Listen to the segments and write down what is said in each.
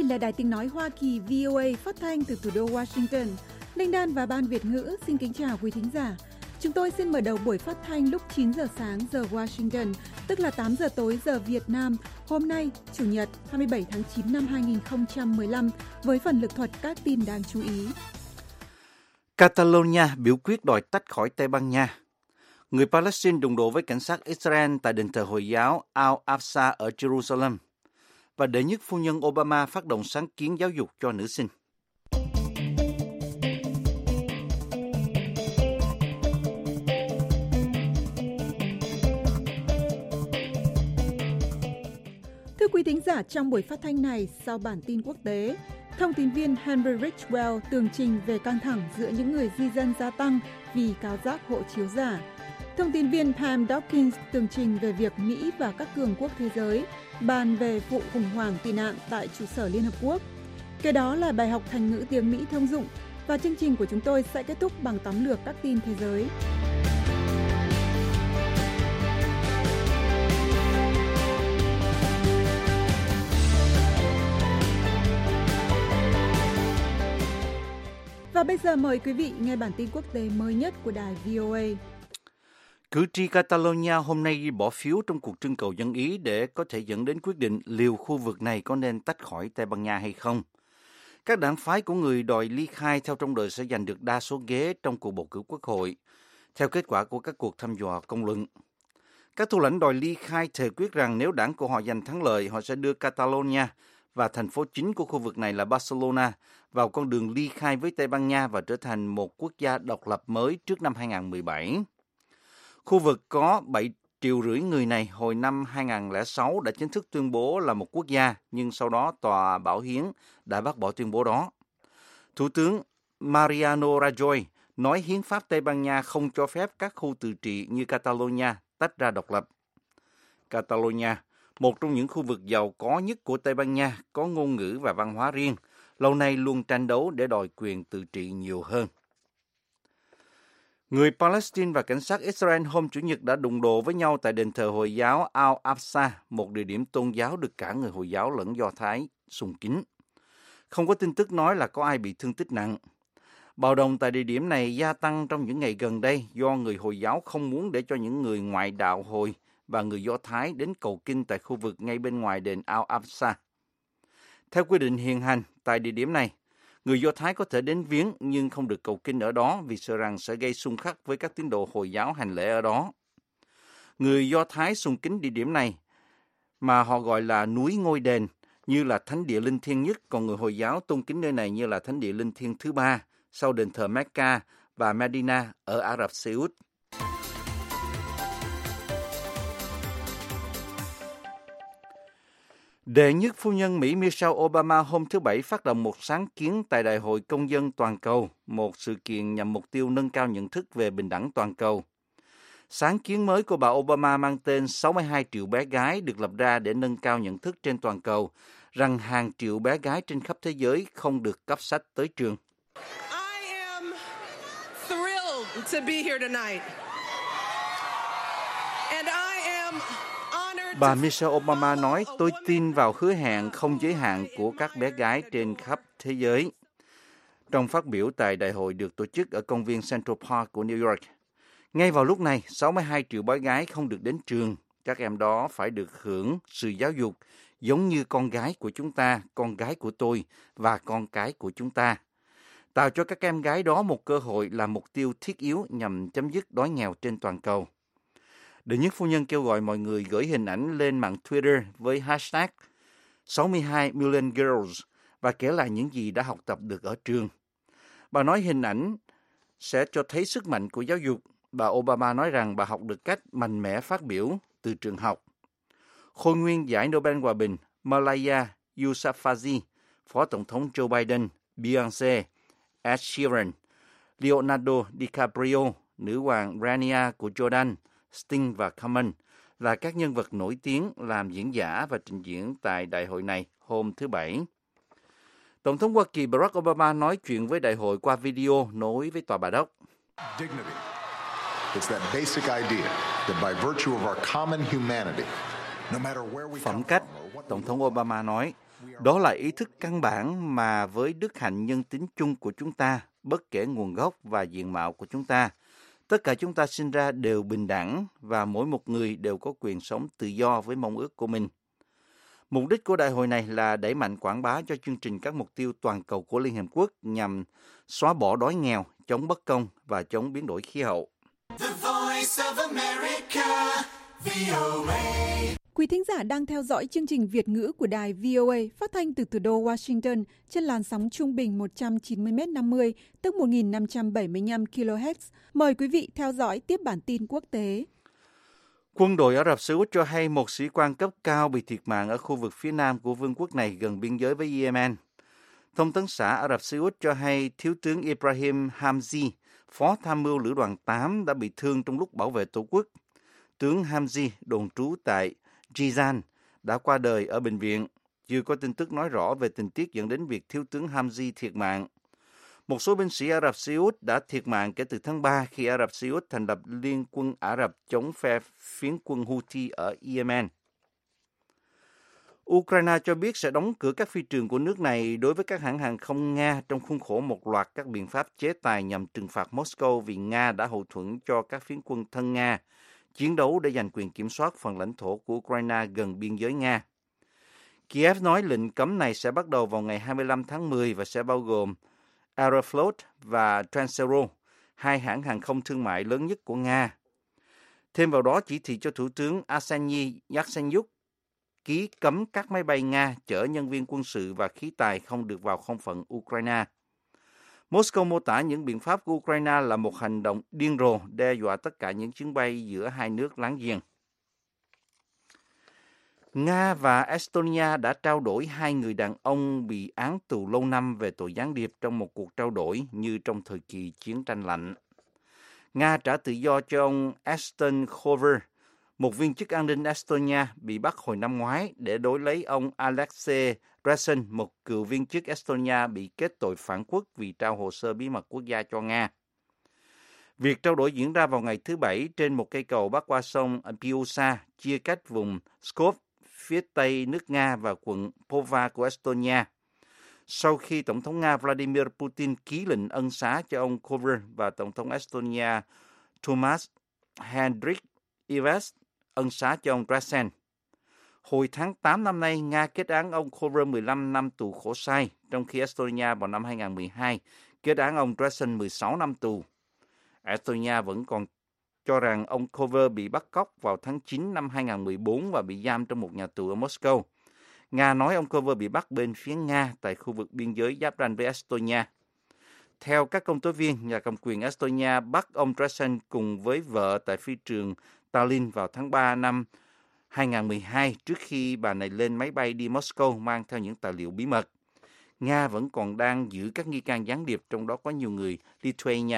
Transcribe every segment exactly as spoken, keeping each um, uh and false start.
là Đài Tiếng Nói Hoa Kỳ vê o a phát thanh từ thủ đô Washington. Linh Đan và Ban Việt ngữ xin kính chào quý thính giả. Chúng tôi xin mở đầu buổi phát thanh lúc chín giờ sáng giờ Washington, tức là tám giờ tối giờ Việt Nam, hôm nay, Chủ nhật, hai mươi bảy tháng chín năm hai nghìn không trăm mười lăm, với phần lực thuật các tin đáng chú ý. Catalonia biểu quyết đòi tách khỏi Tây Ban Nha. Người Palestine đụng độ với cảnh sát Israel tại đền thờ Hồi giáo Al-Aqsa ở Jerusalem. Và đệ nhất phu nhân Obama phát động sáng kiến giáo dục cho nữ sinh. Thưa quý thính giả, trong buổi phát thanh này, sau bản tin quốc tế, thông tin viên Henry Ridgwell tường trình về căng thẳng giữa những người di dân gia tăng vì cáo giác hộ chiếu giả. Thông tin viên Pam Dawkins tường trình về việc Mỹ và các cường quốc thế giới bàn về vụ khủng hoảng tị nạn tại trụ sở Liên Hợp Quốc. Kế đó là bài học thành ngữ tiếng Mỹ thông dụng và chương trình của chúng tôi sẽ kết thúc bằng tóm lược các tin thế giới. Và bây giờ mời quý vị nghe bản tin quốc tế mới nhất của đài vê o a. Cử tri Catalonia hôm nay đi bỏ phiếu trong cuộc trưng cầu dân Ý để có thể dẫn đến quyết định liệu khu vực này có nên tách khỏi Tây Ban Nha hay không. Các đảng phái của người đòi ly khai theo trông đợi sẽ giành được đa số ghế trong cuộc bầu cử quốc hội, theo kết quả của các cuộc thăm dò công luận. Các thủ lãnh đòi ly khai thề quyết rằng nếu đảng của họ giành thắng lợi, họ sẽ đưa Catalonia và thành phố chính của khu vực này là Barcelona vào con đường ly khai với Tây Ban Nha và trở thành một quốc gia độc lập mới trước năm hai nghìn không trăm mười bảy. Khu vực có bảy triệu rưỡi người này hồi năm hai nghìn không trăm lẻ sáu đã chính thức tuyên bố là một quốc gia, nhưng sau đó Tòa Bảo hiến đã bác bỏ tuyên bố đó. Thủ tướng Mariano Rajoy nói hiến pháp Tây Ban Nha không cho phép các khu tự trị như Catalonia tách ra độc lập. Catalonia, một trong những khu vực giàu có nhất của Tây Ban Nha, có ngôn ngữ và văn hóa riêng, lâu nay luôn tranh đấu để đòi quyền tự trị nhiều hơn. Người Palestine và cảnh sát Israel hôm Chủ nhật đã đụng độ với nhau tại đền thờ Hồi giáo Al-Aqsa, một địa điểm tôn giáo được cả người Hồi giáo lẫn Do Thái sùng kính. Không có tin tức nói là có ai bị thương tích nặng. Bạo động tại địa điểm này gia tăng trong những ngày gần đây do người Hồi giáo không muốn để cho những người ngoại đạo Hồi và người Do Thái đến cầu kinh tại khu vực ngay bên ngoài đền Al-Aqsa. Theo quy định hiện hành tại địa điểm này, người Do Thái có thể đến viếng nhưng không được cầu kinh ở đó vì sợ rằng sẽ gây xung khắc với các tín đồ Hồi giáo hành lễ ở đó. Người Do Thái sùng kính địa điểm này mà họ gọi là núi ngôi đền như là thánh địa linh thiêng nhất, còn người Hồi giáo tôn kính nơi này như là thánh địa linh thiêng thứ ba sau đền thờ Mecca và Medina ở Ả Rập Xê Út. Đệ nhất phu nhân Mỹ Michelle Obama hôm thứ Bảy phát động một sáng kiến tại Đại hội Công dân Toàn cầu, một sự kiện nhằm mục tiêu nâng cao nhận thức về bình đẳng toàn cầu. Sáng kiến mới của bà Obama mang tên sáu mươi hai triệu bé gái được lập ra để nâng cao nhận thức trên toàn cầu rằng hàng triệu bé gái trên khắp thế giới không được cấp sách tới trường. I am thrilled to be here tonight. And I am Bà Michelle Obama nói, tôi tin vào hứa hẹn không giới hạn của các bé gái trên khắp thế giới. Trong phát biểu tại đại hội được tổ chức ở công viên Central Park của New York. Ngay vào lúc này, sáu mươi hai triệu bé gái không được đến trường. Các em đó phải được hưởng sự giáo dục giống như con gái của chúng ta, con gái của tôi và con cái của chúng ta. Tạo cho các em gái đó một cơ hội là mục tiêu thiết yếu nhằm chấm dứt đói nghèo trên toàn cầu. Đệ nhất phu nhân kêu gọi mọi người gửi hình ảnh lên mạng Twitter với hashtag sáu mươi hai million girls và kể lại những gì đã học tập được ở trường. Bà nói hình ảnh sẽ cho thấy sức mạnh của giáo dục. Bà Obama nói rằng bà học được cách mạnh mẽ phát biểu từ trường học. Khôi nguyên giải Nobel Hòa bình Malala Yousafzai, Phó Tổng thống Joe Biden, Beyoncé, Ed Sheeran, Leonardo DiCaprio, nữ hoàng Rania của Jordan, Sting và Common là các nhân vật nổi tiếng làm diễn giả và trình diễn tại đại hội này hôm thứ Bảy. Tổng thống Hoa Kỳ Barack Obama nói chuyện với đại hội qua video nối với Tòa Bà Đốc. Dignity. It's that basic idea that by virtue of our common humanity, no matter where we Phẩm come cách, from or what Tổng thống Obama nói, Đó là ý thức căn bản mà với đức hạnh nhân tính chung của chúng ta, bất kể nguồn gốc và diện mạo của chúng ta, tất cả chúng ta sinh ra đều bình đẳng và mỗi một người đều có quyền sống tự do với mong ước của mình. Mục đích của đại hội này là đẩy mạnh quảng bá cho chương trình các mục tiêu toàn cầu của Liên Hiệp Quốc nhằm xóa bỏ đói nghèo, chống bất công và chống biến đổi khí hậu. The Voice of America, vê o a. Quý thính giả đang theo dõi chương trình Việt ngữ của đài vê o a phát thanh từ thủ đô Washington trên làn sóng trung bình một trăm chín mươi mét năm mươi, tức một nghìn năm trăm bảy mươi lăm ki lô héc. Mời quý vị theo dõi tiếp bản tin quốc tế. Quân đội Ả Rập Xê Út cho hay một sĩ quan cấp cao bị thiệt mạng ở khu vực phía nam của vương quốc này gần biên giới với Yemen. Thông tấn xã Ả Rập Xê Út cho hay Thiếu tướng Ibrahim Hamzi, phó tham mưu lữ đoàn tám đã bị thương trong lúc bảo vệ tổ quốc. Tướng Hamzi đồn trú tại Jizan đã qua đời ở bệnh viện. Chưa có tin tức nói rõ về tình tiết dẫn đến việc thiếu tướng Hamzi thiệt mạng. Một số binh sĩ Ả Rập Xê Út đã thiệt mạng kể từ tháng ba khi Ả Rập Xê Út thành lập Liên quân Ả Rập chống phe phiến quân Houthi ở Yemen. Ukraine cho biết sẽ đóng cửa các phi trường của nước này đối với các hãng hàng không Nga trong khuôn khổ một loạt các biện pháp chế tài nhằm trừng phạt Moscow vì Nga đã hậu thuẫn cho các phiến quân thân Nga chiến đấu để giành quyền kiểm soát phần lãnh thổ của Ukraine gần biên giới Nga. Kiev nói lệnh cấm này sẽ bắt đầu vào ngày hai mươi lăm tháng mười và sẽ bao gồm Aeroflot và Transero, hai hãng hàng không thương mại lớn nhất của Nga. Thêm vào đó, chỉ thị cho Thủ tướng Arseniy Yatsenyuk ký cấm các máy bay Nga chở nhân viên quân sự và khí tài không được vào không phận Ukraine. Moscow mô tả những biện pháp của Ukraine là một hành động điên rồ đe dọa tất cả những chuyến bay giữa hai nước láng giềng. Nga và Estonia đã trao đổi hai người đàn ông bị án tù lâu năm về tội gián điệp trong một cuộc trao đổi như trong thời kỳ chiến tranh lạnh. Nga trả tự do cho ông Esten Khover, một viên chức an ninh Estonia bị bắt hồi năm ngoái để đối lấy ông Alexei Resin, một cựu viên chức Estonia bị kết tội phản quốc vì trao hồ sơ bí mật quốc gia cho Nga. Việc trao đổi diễn ra vào ngày thứ Bảy trên một cây cầu bắc qua sông Piusa, chia cách vùng Pskov phía tây nước Nga và quận Pova của Estonia. Sau khi Tổng thống Nga Vladimir Putin ký lệnh ân xá cho ông Khover và Tổng thống Estonia Tomas Hendrik Ilves ân xá cho ông Resin. Hồi tháng tám năm nay, Nga kết án ông Khover mười lăm năm tù khổ sai, trong khi Estonia vào năm hai không một hai kết án ông Resin mười sáu năm tù. Estonia vẫn còn cho rằng ông Khover bị bắt cóc vào tháng chín năm hai không một bốn và bị giam trong một nhà tù ở Moscow. Nga nói ông Khover bị bắt bên phía Nga tại khu vực biên giới giáp ranh với Estonia. Theo các công tố viên, nhà cầm quyền Estonia bắt ông Resin cùng với vợ tại phi trường Tallinn vào tháng ba năm hai không một hai trước khi bà này lên máy bay đi Moscow mang theo những tài liệu bí mật. Nga vẫn còn đang giữ các nghi can gián điệp, trong đó có nhiều người Lithuania.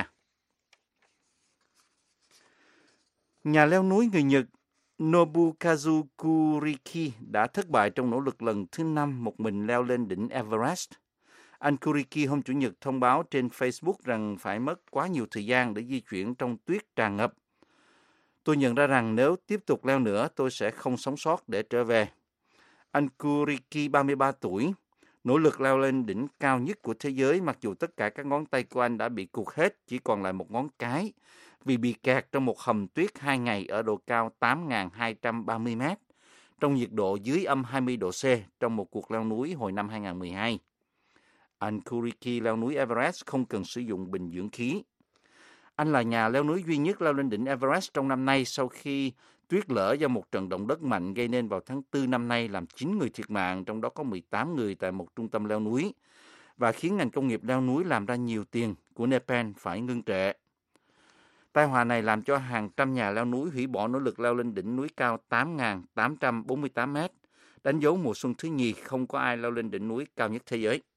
Nhà leo núi người Nhật Nobukazu Kuriki đã thất bại trong nỗ lực lần thứ năm một mình leo lên đỉnh Everest. Anh Kuriki hôm Chủ nhật thông báo trên Facebook rằng phải mất quá nhiều thời gian để di chuyển trong tuyết tràn ngập. Tôi nhận ra rằng nếu tiếp tục leo nữa, tôi sẽ không sống sót để trở về. Anh Kuriki, ba mươi ba tuổi, nỗ lực leo lên đỉnh cao nhất của thế giới mặc dù tất cả các ngón tay của anh đã bị cụt hết, chỉ còn lại một ngón cái, vì bị kẹt trong một hầm tuyết hai ngày ở độ cao tám nghìn hai trăm ba mươi mét, trong nhiệt độ dưới âm hai mươi độ C trong một cuộc leo núi hồi năm hai không một hai. Anh Kuriki leo núi Everest không cần sử dụng bình dưỡng khí. Anh là nhà leo núi duy nhất leo lên đỉnh Everest trong năm nay sau khi tuyết lở do một trận động đất mạnh gây nên vào tháng tư năm nay làm chín người thiệt mạng, trong đó có mười tám người tại một trung tâm leo núi, và khiến ngành công nghiệp leo núi làm ra nhiều tiền của Nepal phải ngưng trệ. Tai họa này làm cho hàng trăm nhà leo núi hủy bỏ nỗ lực leo lên đỉnh núi cao tám nghìn tám trăm bốn mươi tám mét, đánh dấu mùa xuân thứ nhì không có ai leo lên đỉnh núi cao nhất thế giới.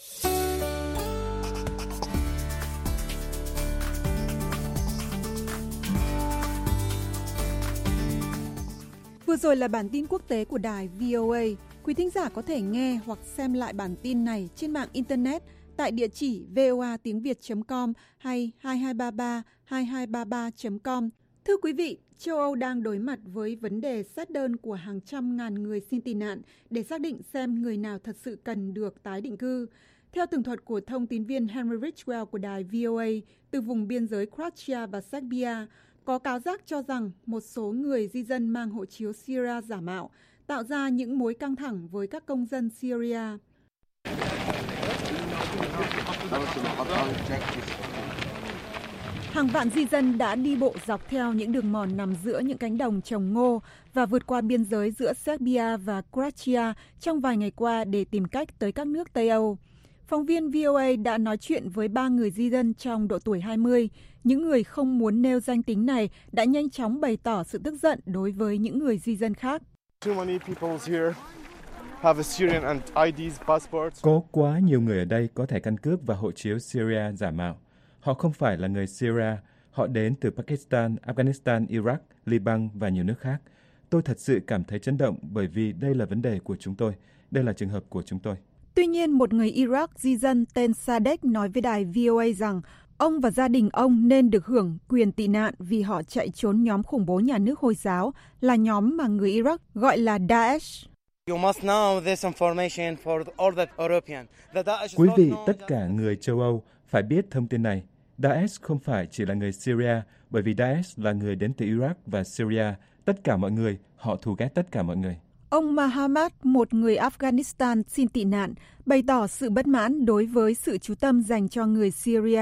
Vừa rồi là bản tin quốc tế của đài vê o a. Quý thính giả có thể nghe hoặc xem lại bản tin này trên mạng Internet tại địa chỉ voa tiếng việt chấm com hay hai hai ba ba hai hai ba ba chấm com. Thưa quý vị, châu Âu đang đối mặt với vấn đề xét đơn của hàng trăm ngàn người xin tị nạn để xác định xem người nào thật sự cần được tái định cư. Theo tường thuật của thông tín viên Henry Ridgwell của đài vê o a từ vùng biên giới Croatia và Serbia, có cáo giác cho rằng một số người di dân mang hộ chiếu Syria giả mạo tạo ra những mối căng thẳng với các công dân Syria. Hàng vạn di dân đã đi bộ dọc theo những đường mòn nằm giữa những cánh đồng trồng ngô và vượt qua biên giới giữa Serbia và Croatia trong vài ngày qua để tìm cách tới các nước Tây Âu. Phóng viên vê o a đã nói chuyện với ba người di dân trong độ tuổi hai mươi. Những người không muốn nêu danh tính này đã nhanh chóng bày tỏ sự tức giận đối với những người di dân khác. Có quá nhiều người ở đây có thẻ căn cước và hộ chiếu Syria giả mạo. Họ không phải là người Syria, họ đến từ Pakistan, Afghanistan, Iraq, Liban và nhiều nước khác. Tôi thật sự cảm thấy chấn động bởi vì đây là vấn đề của chúng tôi, đây là trường hợp của chúng tôi. Tuy nhiên, một người Iraq di dân tên Sadek nói với đài vê o a rằng ông và gia đình ông nên được hưởng quyền tị nạn vì họ chạy trốn nhóm khủng bố nhà nước Hồi giáo, là nhóm mà người Iraq gọi là Daesh. Quý vị, tất cả người châu Âu phải biết thông tin này. Daesh không phải chỉ là người Syria, bởi vì Daesh là người đến từ Iraq và Syria. Tất cả mọi người, họ thù ghét tất cả mọi người. Ông Mahamat, một người Afghanistan xin tị nạn, bày tỏ sự bất mãn đối với sự chú tâm dành cho người Syria.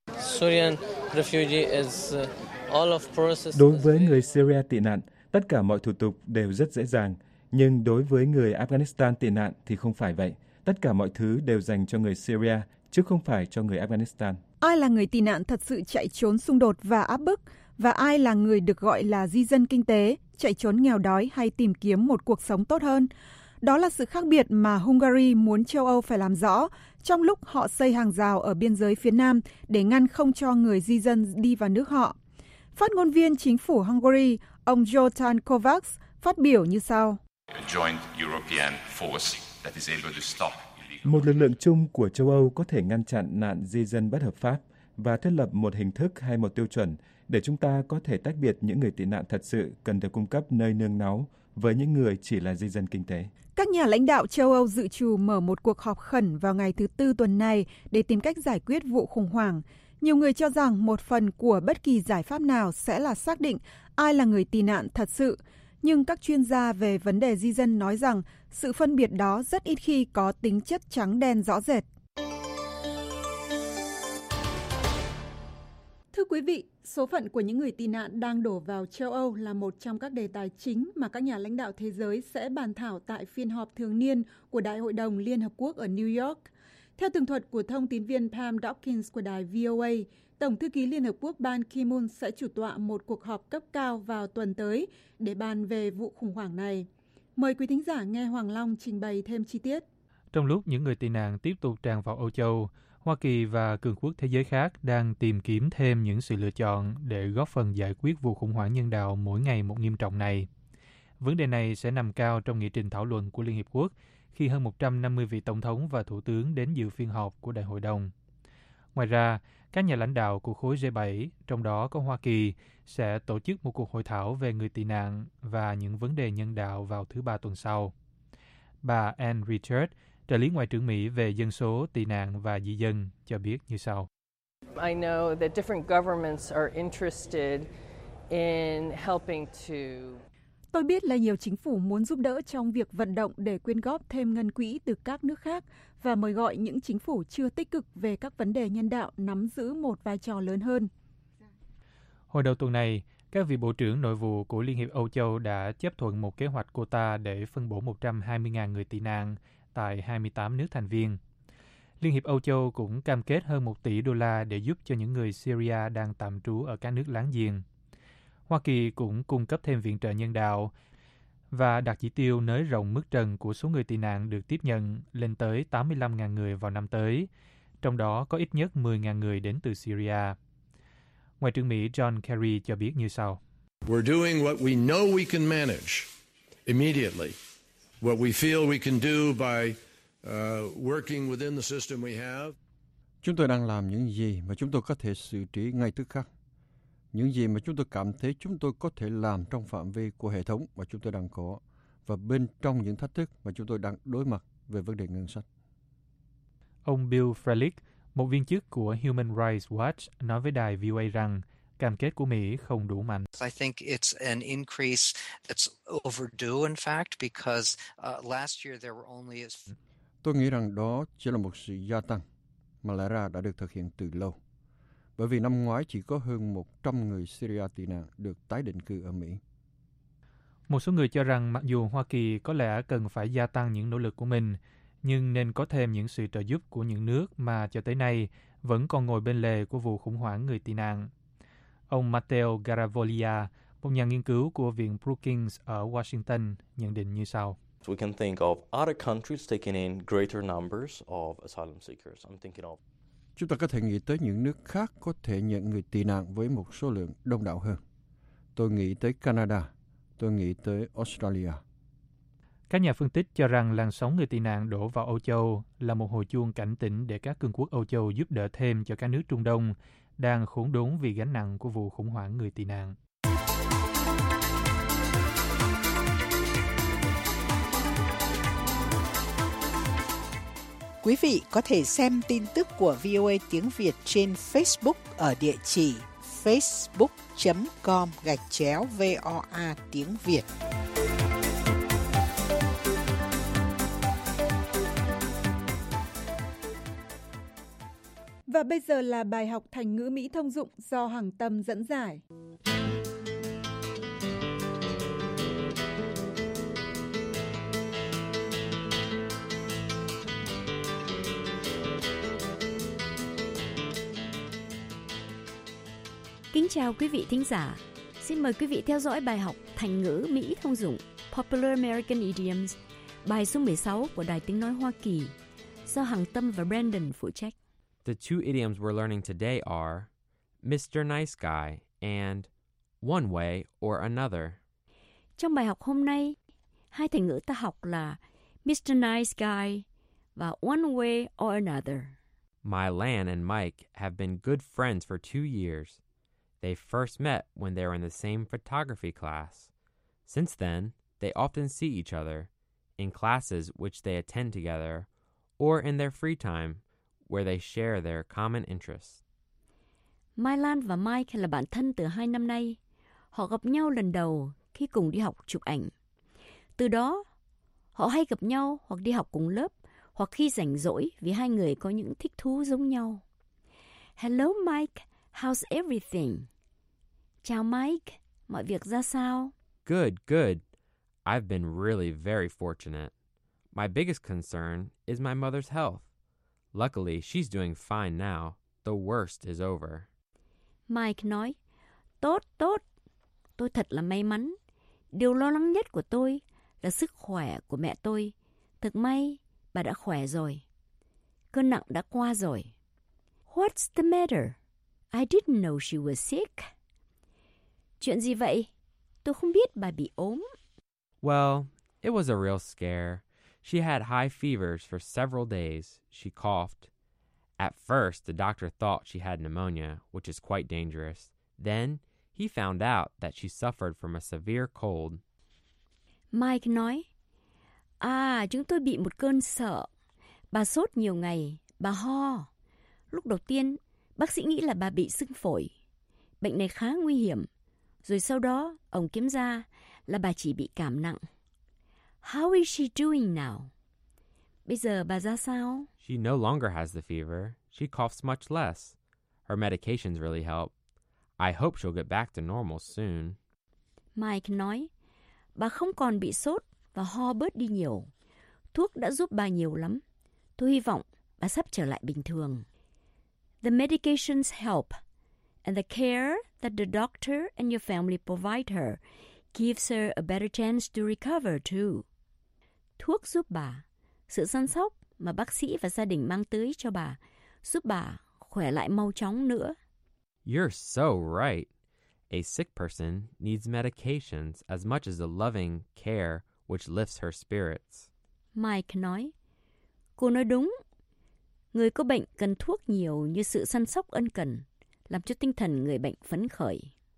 Đối với người Syria tị nạn, tất cả mọi thủ tục đều rất dễ dàng. Nhưng đối với người Afghanistan tị nạn thì không phải vậy. Tất cả mọi thứ đều dành cho người Syria, chứ không phải cho người Afghanistan. Ai là người tị nạn thật sự chạy trốn xung đột và áp bức? Và ai là người được gọi là di dân kinh tế, chạy trốn nghèo đói hay tìm kiếm một cuộc sống tốt hơn? Đó là sự khác biệt mà Hungary muốn châu Âu phải làm rõ trong lúc họ xây hàng rào ở biên giới phía Nam để ngăn không cho người di dân đi vào nước họ. Phát ngôn viên chính phủ Hungary, ông Zoltán Kovács, phát biểu như sau. Một lực lượng chung của châu Âu có thể ngăn chặn nạn di dân bất hợp pháp và thiết lập một hình thức hay một tiêu chuẩn để chúng ta có thể tách biệt những người tị nạn thật sự cần được cung cấp nơi nương náu với những người chỉ là di dân kinh tế. Các nhà lãnh đạo châu Âu dự trù mở một cuộc họp khẩn vào ngày thứ Tư tuần này để tìm cách giải quyết vụ khủng hoảng. Nhiều người cho rằng một phần của bất kỳ giải pháp nào sẽ là xác định ai là người tị nạn thật sự. Nhưng các chuyên gia về vấn đề di dân nói rằng sự phân biệt đó rất ít khi có tính chất trắng đen rõ rệt. Thưa quý vị, số phận của những người tị nạn đang đổ vào châu Âu là một trong các đề tài chính mà các nhà lãnh đạo thế giới sẽ bàn thảo tại phiên họp thường niên của Đại hội đồng Liên Hợp Quốc ở New York. Theo tường thuật của thông tín viên Pam Dawkins của đài vê o a, Tổng thư ký Liên Hợp Quốc Ban Ki-moon sẽ chủ tọa một cuộc họp cấp cao vào tuần tới để bàn về vụ khủng hoảng này. Mời quý thính giả nghe Hoàng Long trình bày thêm chi tiết. Trong lúc những người tị nạn tiếp tục tràn vào Âu Châu, Hoa Kỳ và cường quốc thế giới khác đang tìm kiếm thêm những sự lựa chọn để góp phần giải quyết vụ khủng hoảng nhân đạo mỗi ngày một nghiêm trọng này. Vấn đề này sẽ nằm cao trong nghị trình thảo luận của Liên Hiệp Quốc khi hơn một trăm năm mươi vị tổng thống và thủ tướng đến dự phiên họp của Đại hội đồng. Ngoài ra, các nhà lãnh đạo của khối G bảy, trong đó có Hoa Kỳ, sẽ tổ chức một cuộc hội thảo về người tị nạn và những vấn đề nhân đạo vào thứ Ba tuần sau. Bà Ann Richard, trợ lý Ngoại trưởng Mỹ về dân số, tị nạn và di dân, cho biết như sau. I know that different governments are interested in helping to Tôi biết là nhiều chính phủ muốn giúp đỡ trong việc vận động để quyên góp thêm ngân quỹ từ các nước khác và mời gọi những chính phủ chưa tích cực về các vấn đề nhân đạo nắm giữ một vai trò lớn hơn. Hồi đầu tuần này, các vị bộ trưởng nội vụ của Liên hiệp Âu Châu đã chấp thuận một kế hoạch quota để phân bổ một trăm hai mươi nghìn người tị nạn tại hai mươi tám nước thành viên. Liên hiệp Âu Châu cũng cam kết hơn một tỷ đô la để giúp cho những người Syria đang tạm trú ở các nước láng giềng. Hoa Kỳ cũng cung cấp thêm viện trợ nhân đạo và đặt chỉ tiêu nới rộng mức trần của số người tị nạn được tiếp nhận lên tới tám mươi lăm nghìn người vào năm tới, trong đó có ít nhất mười nghìn người đến từ Syria. Ngoại trưởng Mỹ John Kerry cho biết như sau. We're doing what we know we can manage immediately. What we feel we can do by uh, working within the system we have. Chúng tôi đang làm những gì mà chúng tôi có thể xử trí ngay tức khắc. những gì mà chúng tôi cảm thấy chúng tôi có thể làm trong phạm vi của hệ thống mà chúng tôi đang có và bên trong những thách thức mà chúng tôi đang đối mặt về vấn đề ngân sách. Ông Bill Frelick, một viên chức của Human Rights Watch, nói với đài vê o a rằng cam kết của Mỹ không đủ mạnh. I think it's an increase that's overdue, in fact, because uh, last year there were only as... Tôi nghĩ rằng đó chỉ là một sự gia tăng mà lẽ ra đã được thực hiện từ lâu. Bởi vì năm ngoái chỉ có hơn một trăm người Syria tị nạn được tái định cư ở Mỹ. Một số người cho rằng mặc dù Hoa Kỳ có lẽ cần phải gia tăng những nỗ lực của mình, nhưng nên có thêm những sự trợ giúp của những nước mà cho tới nay vẫn còn ngồi bên lề của vụ khủng hoảng người tị nạn. Ông Matteo Garavoglia, một nhà nghiên cứu của Viện Brookings ở Washington, nhận định như sau. We can think of other countries taking in greater numbers of asylum seekers. I'm thinking of Chúng ta có thể nghĩ tới những nước khác có thể nhận người tị nạn với một số lượng đông đảo hơn. Tôi nghĩ tới Canada, tôi nghĩ tới Australia. Các nhà phân tích cho rằng làn sóng người tị nạn đổ vào Âu Châu là một hồi chuông cảnh tỉnh để các cường quốc Âu Châu giúp đỡ thêm cho các nước Trung Đông đang khốn đốn vì gánh nặng của vụ khủng hoảng người tị nạn. Quý vị có thể xem tin tức của vê o a tiếng Việt trên Facebook ở địa chỉ facebook chấm com gạch chéo vê o a tiếng Việt. Và bây giờ là bài học thành ngữ Mỹ thông dụng do Hằng Tâm dẫn giải. Kính chào quý vị thính giả. Xin mời quý vị theo dõi bài học thành ngữ Mỹ thông dụng Popular American Idioms, bài số mười sáu của Đài Tiếng Nói Hoa Kỳ, do Hằng Tâm và Brandon phụ trách. The two idioms we're learning today are Mister Nice Guy and one way or another. Trong bài học hôm nay, hai thành ngữ ta học là Mister Nice Guy và one way or another. Mylan and Mike have been good friends for two years. They first met when they were in the same photography class. Since then, they often see each other in classes which they attend together or in their free time where they share their common interests. Mai Lan và Mike là bạn thân từ hai năm nay. Họ gặp nhau lần đầu khi cùng đi học chụp ảnh. Từ đó, họ hay gặp nhau hoặc đi học cùng lớp hoặc khi rảnh rỗi vì hai người có những thích thú giống nhau. Hello Mike, how's everything? Chào Mike, mọi việc ra sao? Good, good. I've been really very fortunate. My biggest concern is my mother's health. Luckily, she's doing fine now. The worst is over. Mike nói, tốt, tốt. Tôi thật là may mắn. Điều lo lắng nhất của tôi là sức khỏe của mẹ tôi. Thật may, bà đã khỏe rồi. Cơn nặng đã qua rồi. What's the matter? I didn't know she was sick. Chuyện gì vậy? Tôi không biết bà bị ốm. Well, it was a real scare. She had high fevers for several days. She coughed. At first, the doctor thought she had pneumonia, which is quite dangerous. Then, he found out that she suffered from a severe cold. Mike nói, à, chúng tôi bị một cơn sợ. Bà sốt nhiều ngày, bà ho. Lúc đầu tiên, bác sĩ nghĩ là bà bị sưng phổi. Bệnh này khá nguy hiểm. Rồi sau đó, ông kiểm ra là bà chỉ bị cảm nặng. How is she doing now? Bây giờ bà ra sao? She no longer has the fever. She coughs much less. Her medications really help. I hope she'll get back to normal soon. Mike nói, bà không còn bị sốt và ho bớt đi nhiều. Thuốc đã giúp bà nhiều lắm. Tôi hy vọng bà sắp trở lại bình thường. The medications help, and the care that the doctor and your family provide her gives her a better chance to recover too. Thuốc giúp bà, sự săn sóc mà bác sĩ và gia đình mang tới cho bà giúp bà khỏe lại mau chóng nữa. You're so right. A sick person needs medications as much as the loving care which lifts her spirits. Mike nói, cô nói đúng. Người có bệnh cần thuốc nhiều như sự săn sóc ân cần, làm cho tinh thần người bệnh phấn khởi.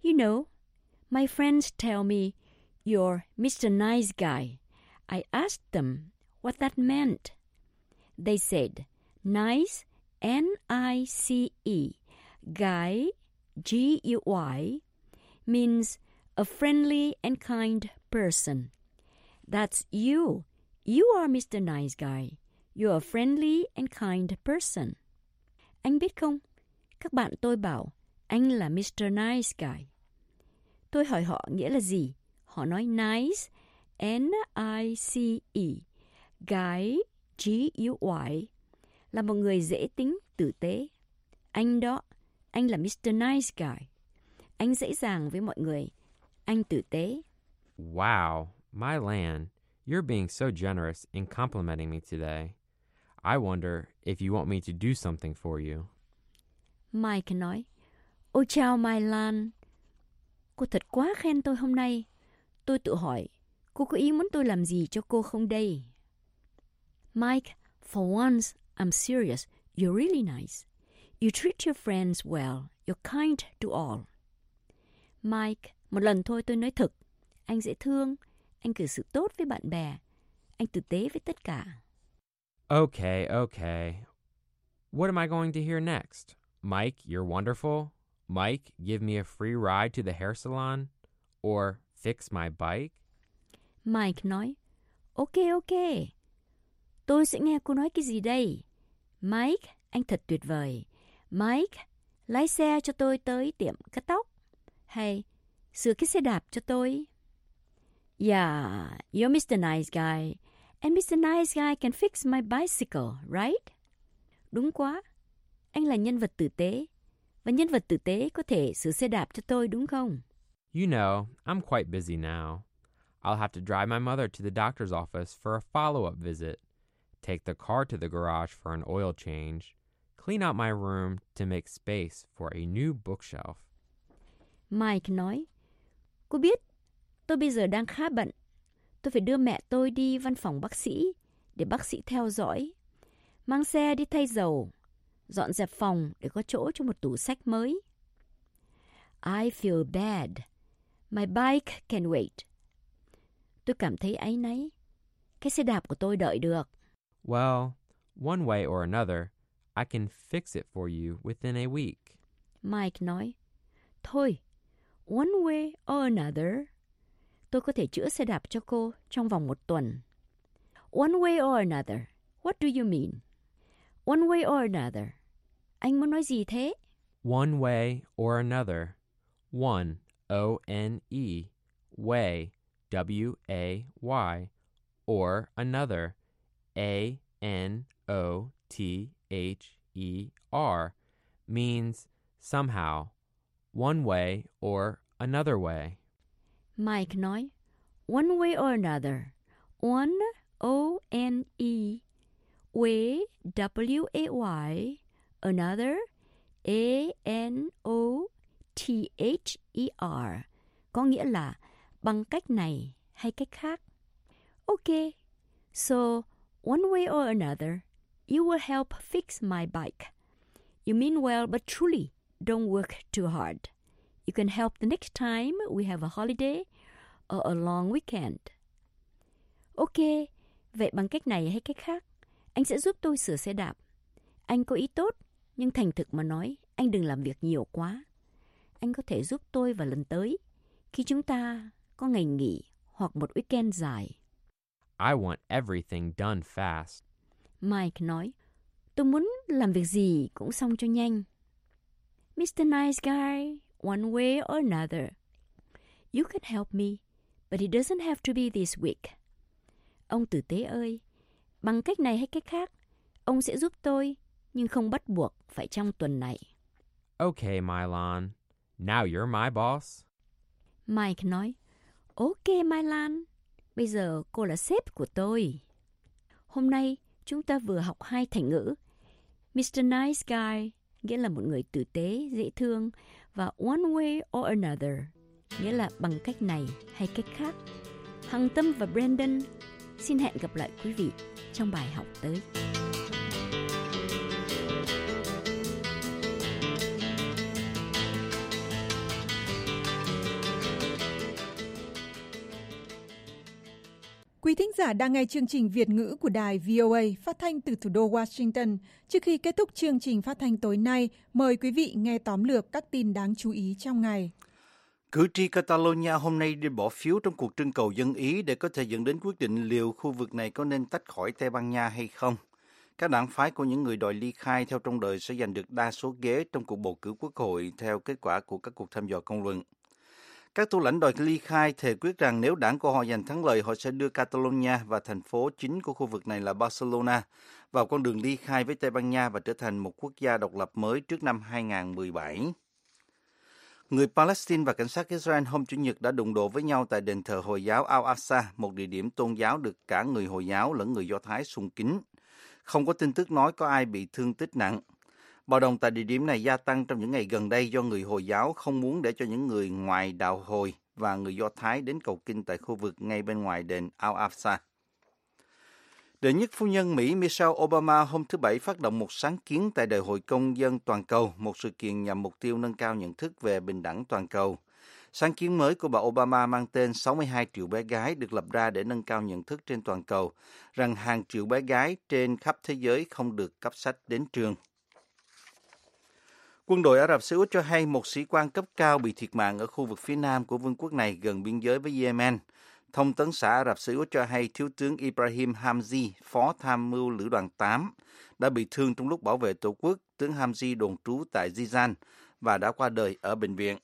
You know, my friends tell me you're Mister Nice Guy. I asked them what that meant. They said, nice, N I C E, guy, G U Y, means a friendly and kind person. That's you. You are Mister Nice Guy. You're a friendly and kind person. Anh biết không, các bạn tôi bảo anh là Mister Nice Guy. Tôi hỏi họ nghĩa là gì. Họ nói nice, N I C E, guy, G U Y, là một người dễ tính, tử tế. Anh đó, anh là Mister Nice Guy. Anh dễ dàng với mọi người. Anh tử tế. Wow, my land, you're being so generous in complimenting me today. I wonder if you want me to do something for you. Mike nói, ôi chào Mai Lan. Cô thật quá khen tôi hôm nay. Tôi tự hỏi, cô có ý muốn tôi làm gì cho cô không đây? Mike, for once, I'm serious. You're really nice. You treat your friends well. You're kind to all. Mike, một lần thôi tôi nói thực. Anh dễ thương. Anh cư xử tốt với bạn bè. Anh tử tế với tất cả. Okay, okay. What am I going to hear next? Mike, you're wonderful. Mike, give me a free ride to the hair salon. Or fix my bike. Mike nói, ok, ok. Tôi sẽ nghe cô nói cái gì đây? Mike, anh thật tuyệt vời. Mike, lái xe cho tôi tới tiệm cắt tóc. Hay, sửa cái xe đạp cho tôi. Yeah, you're Mister Nice Guy. And Mister Nice Guy can fix my bicycle, right? Đúng quá. Anh là nhân vật tử tế. Và nhân vật tử tế có thể sửa xe đạp cho tôi, đúng không? You know, I'm quite busy now. I'll have to drive my mother to the doctor's office for a follow-up visit, take the car to the garage for an oil change, clean out my room to make space for a new bookshelf. Mike nói, cô biết, tôi bây giờ đang khá bận. Tôi phải đưa mẹ tôi đi văn phòng bác sĩ để bác sĩ theo dõi, mang xe đi thay dầu, dọn dẹp phòng để có chỗ cho một tủ sách mới. I feel bad. My bike can wait. Tôi cảm thấy áy náy. Cái xe đạp của tôi đợi được. Well, one way or another, I can fix it for you within a week. Mike nói, thôi, one way or another, tôi có thể chữa xe đạp cho cô trong vòng một tuần. One way or another, what do you mean? One way or another, anh muốn nói gì thế? One way or another. One, O N E, way, W A Y, or another, A N O T H E R, means somehow, one way or another way. Mike nói, one way or another, one, O N E, way, W A Y, another, A N O T H E R, có nghĩa là bằng cách này hay cách khác. Okay, so one way or another, you will help fix my bike. You mean well, but truly, don't work too hard. You can help the next time we have a holiday or a long weekend. Okay, vậy bằng cách này hay cách khác, anh sẽ giúp tôi sửa xe đạp. Anh có ý tốt, nhưng thành thực mà nói, anh đừng làm việc nhiều quá. Anh có thể giúp tôi vào lần tới, khi chúng ta có ngày nghỉ hoặc một weekend dài. I want everything done fast. Mike nói, tôi muốn làm việc gì cũng xong cho nhanh. Mister Nice Guy, one way or another. You can help me, but it doesn't have to be this week. Ông tử tế ơi, bằng cách này hay cách khác, ông sẽ giúp tôi, nhưng không bắt buộc phải trong tuần này. Okay, Mylan. Now you're my boss. Mike nói, ok Mylan, bây giờ cô là sếp của tôi. Hôm nay chúng ta vừa học hai thành ngữ. Mister Nice Guy nghĩa là một người tử tế, dễ thương, và one way or another nghĩa là bằng cách này hay cách khác. Hằng Tâm và Brandon xin hẹn gặp lại quý vị trong bài học tới. Quý thính giả đang nghe chương trình Việt ngữ của đài vê o a phát thanh từ thủ đô Washington. Trước khi kết thúc chương trình phát thanh tối nay, mời quý vị nghe tóm lược các tin đáng chú ý trong ngày. Cử tri Catalonia hôm nay đi bỏ phiếu trong cuộc trưng cầu dân Ý để có thể dẫn đến quyết định liệu khu vực này có nên tách khỏi Tây Ban Nha hay không. Các đảng phái của những người đòi ly khai theo trong đời sẽ giành được đa số ghế trong cuộc bầu cử quốc hội theo kết quả của các cuộc thăm dò công luận. Các thủ lãnh đòi ly khai thề quyết rằng nếu đảng của họ giành thắng lợi, họ sẽ đưa Catalonia và thành phố chính của khu vực này là Barcelona vào con đường ly khai với Tây Ban Nha và trở thành một quốc gia độc lập mới trước năm hai nghìn không trăm mười bảy. Người Palestine và cảnh sát Israel hôm Chủ nhật đã đụng độ với nhau tại đền thờ Hồi giáo Al-Aqsa, một địa điểm tôn giáo được cả người Hồi giáo lẫn người Do Thái sùng kính. Không có tin tức nói có ai bị thương tích nặng. Bạo động tại địa điểm này gia tăng trong những ngày gần đây do người Hồi giáo không muốn để cho những người ngoài đạo Hồi và người Do Thái đến cầu kinh tại khu vực ngay bên ngoài đền Al-Aqsa. Đệ nhất phu nhân Mỹ Michelle Obama hôm thứ Bảy phát động một sáng kiến tại Đại hội Công dân Toàn cầu, một sự kiện nhằm mục tiêu nâng cao nhận thức về bình đẳng toàn cầu. Sáng kiến mới của bà Obama mang tên sáu mươi hai triệu bé gái được lập ra để nâng cao nhận thức trên toàn cầu, rằng hàng triệu bé gái trên khắp thế giới không được cấp sách đến trường. Quân đội Ả Rập Xê Út cho hay một sĩ quan cấp cao bị thiệt mạng ở khu vực phía nam của vương quốc này gần biên giới với Yemen. Thông tấn xã Ả Rập Xê Út cho hay Thiếu tướng Ibrahim Hamzi, phó tham mưu lữ đoàn tám, đã bị thương trong lúc bảo vệ tổ quốc. Tướng Hamzi đồn trú tại Jizan và đã qua đời ở bệnh viện.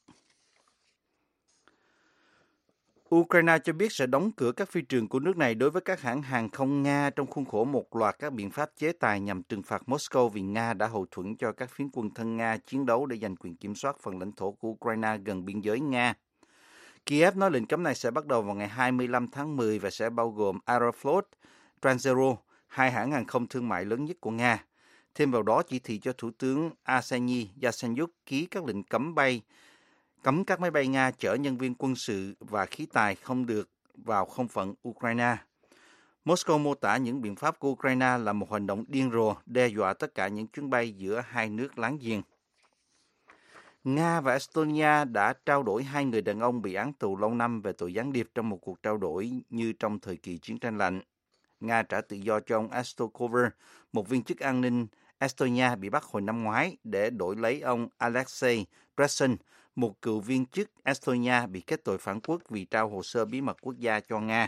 Ukraine cho biết sẽ đóng cửa các phi trường của nước này đối với các hãng hàng không Nga trong khuôn khổ một loạt các biện pháp chế tài nhằm trừng phạt Moscow vì Nga đã hậu thuẫn cho các phiến quân thân Nga chiến đấu để giành quyền kiểm soát phần lãnh thổ của Ukraine gần biên giới Nga. Kiev nói lệnh cấm này sẽ bắt đầu vào ngày hai mươi lăm tháng mười và sẽ bao gồm Aeroflot, Transaero, hai hãng hàng không thương mại lớn nhất của Nga. Thêm vào đó, chỉ thị cho Thủ tướng Arseniy Yatsenyuk ký các lệnh cấm bay, cấm các máy bay Nga chở nhân viên quân sự và khí tài không được vào không phận Ukraine. Moscow mô tả những biện pháp của Ukraine là một hành động điên rồ, đe dọa tất cả những chuyến bay giữa hai nước láng giềng. Nga và Estonia đã trao đổi hai người đàn ông bị án tù lâu năm về tội gián điệp trong một cuộc trao đổi như trong thời kỳ chiến tranh lạnh. Nga trả tự do cho ông Astokover, một viên chức an ninh Estonia bị bắt hồi năm ngoái, để đổi lấy ông Alexei Presin, một cựu viên chức Estonia bị kết tội phản quốc vì trao hồ sơ bí mật quốc gia cho Nga.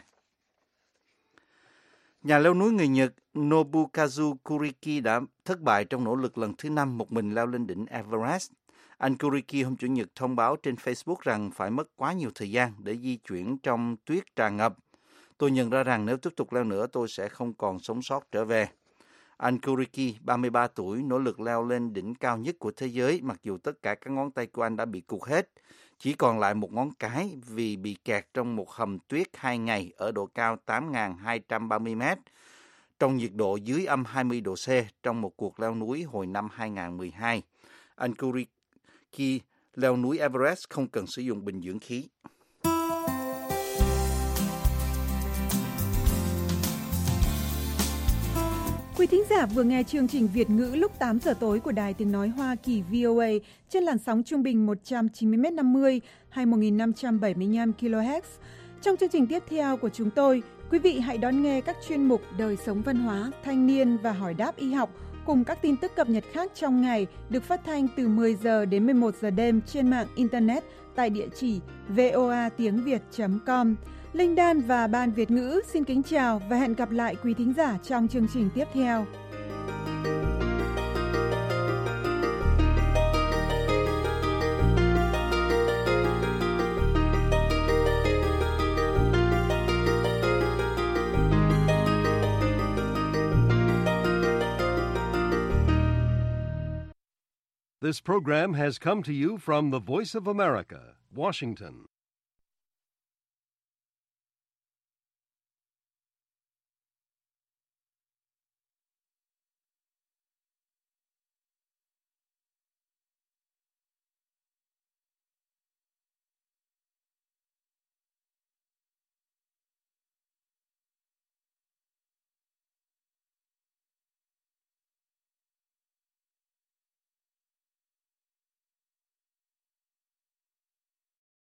Nhà leo núi người Nhật Nobukazu Kuriki đã thất bại trong nỗ lực lần thứ năm một mình leo lên đỉnh Everest. Anh Kuriki hôm Chủ nhật thông báo trên Facebook rằng phải mất quá nhiều thời gian để di chuyển trong tuyết tràn ngập. Tôi nhận ra rằng nếu tiếp tục leo nữa tôi sẽ không còn sống sót trở về. Anh Kuriki, ba mươi ba tuổi, nỗ lực leo lên đỉnh cao nhất của thế giới mặc dù tất cả các ngón tay của anh đã bị cụt hết. Chỉ còn lại một ngón cái vì bị kẹt trong một hầm tuyết hai ngày ở độ cao tám nghìn hai trăm ba mươi mét, trong nhiệt độ dưới âm hai mươi độ C trong một cuộc leo núi hồi năm hai nghìn không trăm mười hai. Anh Kuriki leo núi Everest không cần sử dụng bình dưỡng khí. Quý thính giả vừa nghe chương trình Việt ngữ lúc tám giờ tối của Đài Tiếng Nói Hoa Kỳ vê o a trên làn sóng trung bình một trăm chín mươi mét năm mươi hay một nghìn năm trăm bảy mươi lăm ki lô héc. Trong chương trình tiếp theo của chúng tôi, quý vị hãy đón nghe các chuyên mục Đời sống văn hóa, thanh niên và hỏi đáp y học cùng các tin tức cập nhật khác trong ngày được phát thanh từ mười giờ đến mười một giờ đêm trên mạng Internet tại địa chỉ voa tiếng việt chấm com. Linh Đan và Ban Việt ngữ xin kính chào và hẹn gặp lại quý thính giả trong chương trình tiếp theo. This program has come to you from the Voice of America, Washington.